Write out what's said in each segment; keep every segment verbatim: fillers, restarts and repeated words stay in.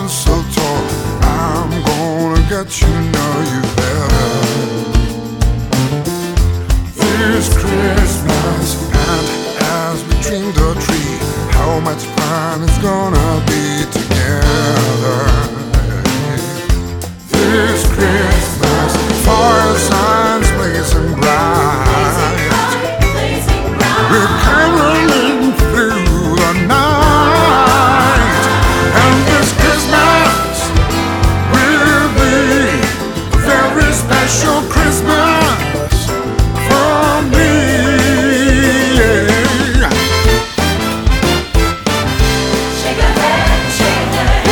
mistletoe. I'm gonna get you, know you better. This Christmas, and as we trim the tree, how much fun it's gonna be together. This Christmas, firesides blazing bright, we're caroling through the night. And this Christmas will be a very special Christmas for me. Shake a leg, shake a leg.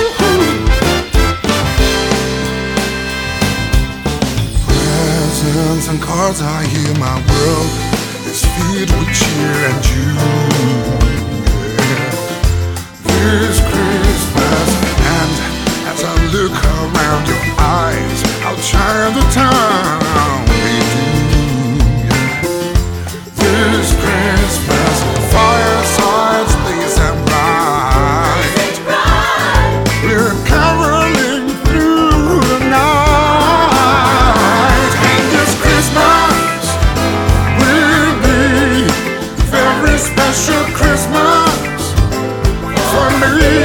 Presents and cards are here, my world is filled with cheer and joy. Yeah. This Christmas, and as I look around, your eyes outshine the town. They do. Yeah. This Christmas, firesides blazing bright, we're caroling through the night. And this Christmas will be a very special Christmas for me.